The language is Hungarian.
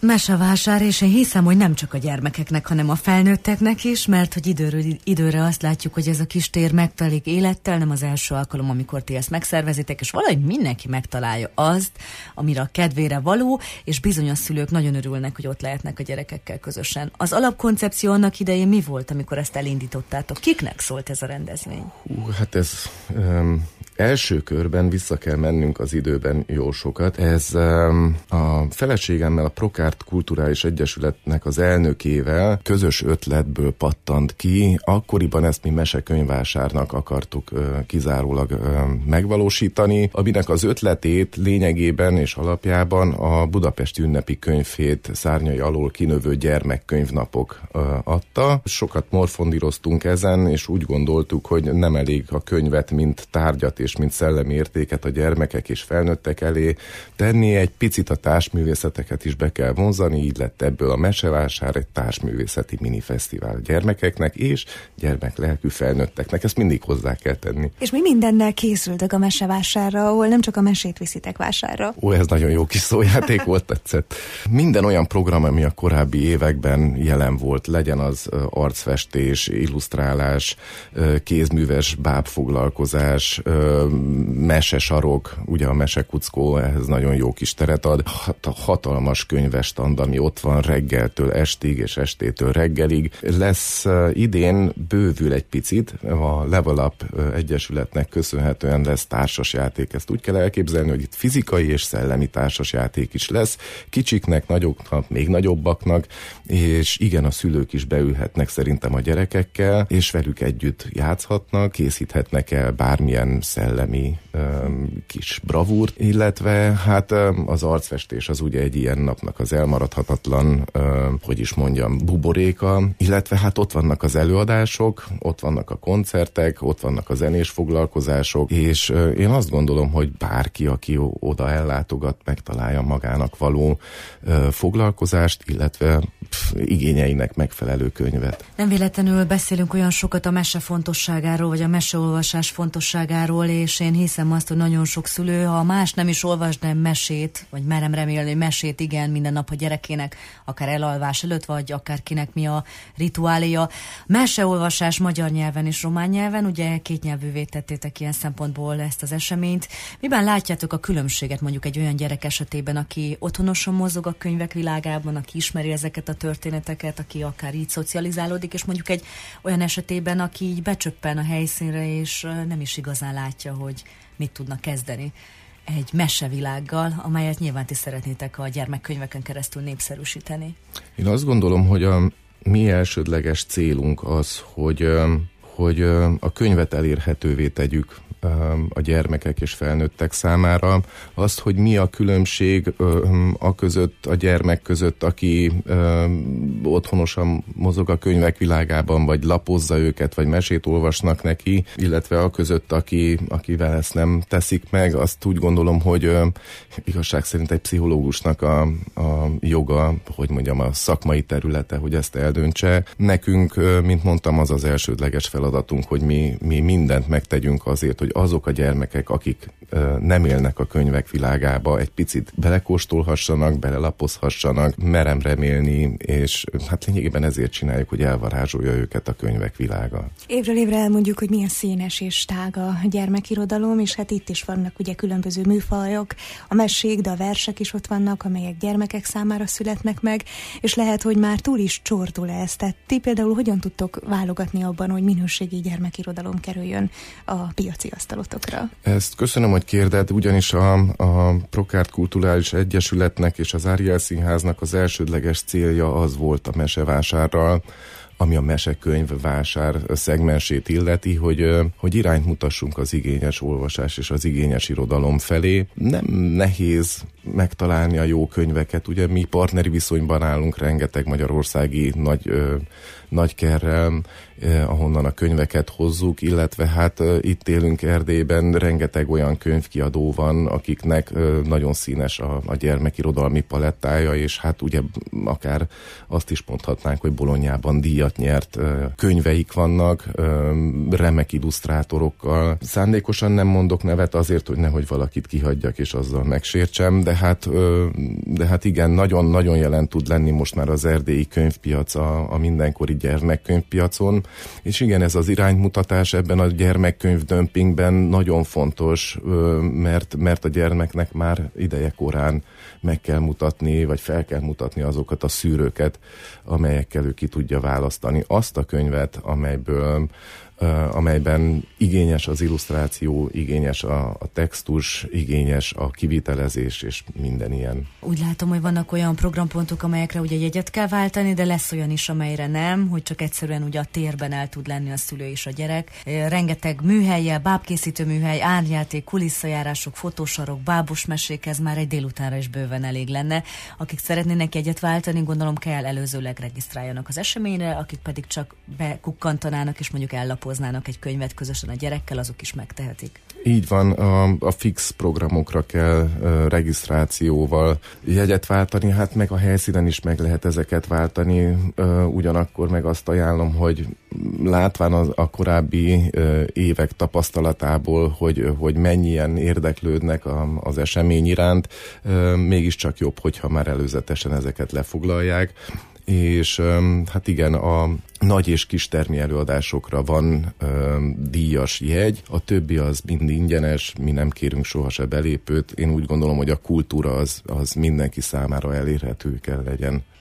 Mesevásár, és én hiszem, hogy nem csak a gyermekeknek, hanem a felnőtteknek is, mert hogy időről időre azt látjuk, hogy ez a kis tér megtelik élettel, nem az első alkalom, amikor ti ezt megszervezitek, és valahogy mindenki megtalálja azt, amire a kedvére való, és bizonyos szülők nagyon örülnek, hogy ott lehetnek a gyerekekkel közösen. Az alapkoncepció annak idején mi volt, amikor ezt elindítottátok? Kiknek szólt ez a rendezvény? Hát ez első körben vissza kell mennünk az időben jó sokat. Ez a feleségemmel, a Prokárt Kulturális Egyesületnek az elnökével közös ötletből pattant ki. Akkoriban ezt mi mesekönyvvásárnak akartuk kizárólag megvalósítani, aminek az ötletét lényegében és alapjában a Budapesti Ünnepi Könyvhét szárnyai alól kinövő gyermekkönyvnapok adta. Sokat morfondíroztunk ezen, és úgy gondoltuk, hogy nem elég a könyvet, mint tárgyat és mint szellemi értéket a gyermekek és felnőttek elé tenni, egy picit a társművészeteket is be kell vonzani, így lett ebből a mesevásár egy társművészeti minifesztivál gyermekeknek és gyermeklelkű felnőtteknek. Ezt mindig hozzá kell tenni. És mi mindennel készültök a mesevásárra, ahol nem csak a mesét viszitek vásárra? Ez nagyon jó kis szójáték volt, tetszett. Minden olyan program, ami a korábbi években jelen volt, legyen az arcfestés, illusztrálás, kézműves bábfoglalkozás, mesesarok, ugye a mesekuckó ehhez nagyon jó kis teret ad. Hatalmas könyvestand, ami ott van reggeltől estig, és estétől reggelig. Lesz idén, bővül egy picit, a Level Up Egyesületnek köszönhetően lesz társasjáték. Ezt úgy kell elképzelni, hogy itt fizikai és szellemi társasjáték is lesz. Kicsiknek, nagyoknak, még nagyobbaknak, és igen, a szülők is beülhetnek szerintem a gyerekekkel, és velük együtt játszhatnak, készíthetnek el bármilyen szellemi kis bravúrt, illetve hát az arcfestés az ugye egy ilyen napnak az elmaradhatatlan, buboréka, illetve hát ott vannak az előadások, ott vannak a koncertek, ott vannak a zenés foglalkozások, és én azt gondolom, hogy bárki, aki oda ellátogat, megtalálja magának való foglalkozást, illetve igényeinek megfelelő könyvet. Nem véletlenül beszélünk olyan sokat a mese fontosságáról, vagy a meseolvasás fontosságáról, és én hiszem azt, hogy nagyon sok szülő, ha más nem is olvas, de mesét, vagy merem remélni, mesét igen, minden nap a gyerekének, akár elalvás előtt, vagy akár kinek mi a rituáléja. Meseolvasás magyar nyelven és román nyelven, ugye kétnyelvűvé tettétek ilyen szempontból ezt az eseményt. Miben látjátok a különbséget mondjuk egy olyan gyerek esetében, aki otthonosan mozog a könyvek világában, aki ismeri ezeket a történeteket, aki akár így szocializálódik, és mondjuk egy olyan esetében, aki így becsöppen a helyszínre, és nem is igazán látja, hogy mit tudnak kezdeni egy mesevilággal, amelyet nyilván ti szeretnétek a gyermekkönyveken keresztül népszerűsíteni. Én azt gondolom, hogy a mi elsődleges célunk az, hogy a könyvet elérhetővé tegyük a gyermekek és felnőttek számára. Azt, hogy mi a különbség a gyermek között, aki otthonosan mozog a könyvek világában, vagy lapozza őket, vagy mesét olvasnak neki, illetve a között, akivel ezt nem teszik meg, azt úgy gondolom, hogy igazság szerint egy pszichológusnak a joga, a szakmai területe, hogy ezt eldöntse. Nekünk, mint mondtam, az az elsődleges feladatunk, hogy mi mindent megtegyünk azért, hogy azok a gyermekek, akik nem élnek a könyvek világába, egy picit belekóstolhassanak, belelapozhassanak, merem remélni, és hát lényegében ezért csináljuk, hogy elvarázsolja őket a könyvek világa. Évről évre elmondjuk, hogy milyen színes és tág a gyermekirodalom, és hát itt is vannak ugye különböző műfajok, a mesék, de a versek is ott vannak, amelyek gyermekek számára születnek meg, és lehet, hogy már túl is csordul ez. Tehát ti például hogyan tudtok válogatni abban, hogy minőségi gyermekirodalom kerüljön a piaci asztalotokra? Ezt köszönöm, hogy kérded, ugyanis a Prokárt Kulturális Egyesületnek és az Áriel Színháznak az elsődleges célja az volt a mesevásárral, ami a mesekönyvvásár szegmensét illeti, hogy irányt mutassunk az igényes olvasás és az igényes irodalom felé. Nem nehéz megtalálni a jó könyveket, ugye mi partneri viszonyban állunk rengeteg magyarországi nagykerrel, ahonnan a könyveket hozzuk, illetve hát itt élünk Erdélyben, rengeteg olyan könyvkiadó van, akiknek nagyon színes a gyermekirodalmi palettája, és hát ugye akár azt is mondhatnánk, hogy Bolonyában díjat díjat nyert könyveik vannak, remek illusztrátorokkal. Szándékosan nem mondok nevet azért, hogy nehogy valakit kihagyjak és azzal megsértsem, de hát igen, nagyon-nagyon jelen tud lenni most már az erdélyi könyvpiac a mindenkori gyermekkönyvpiacon, és igen, ez az iránymutatás ebben a gyermekkönyvdömpingben nagyon fontos, mert a gyermeknek már idejekorán meg kell mutatni, vagy fel kell mutatni azokat a szűrőket, amelyekkel ő ki tudja választani azt a könyvet, amelyben igényes az illusztráció, igényes a textus, igényes a kivitelezés és minden ilyen. Úgy látom, hogy vannak olyan programpontok, amelyekre ugye jegyet kell váltani, de lesz olyan is, amelyre nem, hogy csak egyszerűen ugye a térben el tud lenni a szülő és a gyerek. Rengeteg műhellyel, bábkészítő műhely, árnyjáték, kulisszajárások, fotósarok, bábos mesék, ez már egy délutánra is bőven elég lenne. Akik szeretnének jegyet váltani, gondolom kell előzőleg regisztráljanak az eseményre, akik pedig csak bekukkantanának és mondjuk ellapoznának egy könyvet közösen a gyerekkel, azok is megtehetik. Így van, a fix programokra kell regisztrációval jegyet váltani, hát meg a helyszínen is meg lehet ezeket váltani, ugyanakkor meg azt ajánlom, hogy látván a korábbi évek tapasztalatából, hogy mennyien érdeklődnek az esemény iránt, mégiscsak jobb, hogyha már előzetesen ezeket lefoglalják. És hát igen, a nagy és kis termi előadásokra van díjas jegy, a többi az mind ingyenes, mi nem kérünk sohasem belépőt. Én úgy gondolom, hogy a kultúra az mindenki számára elérhető kell legyen.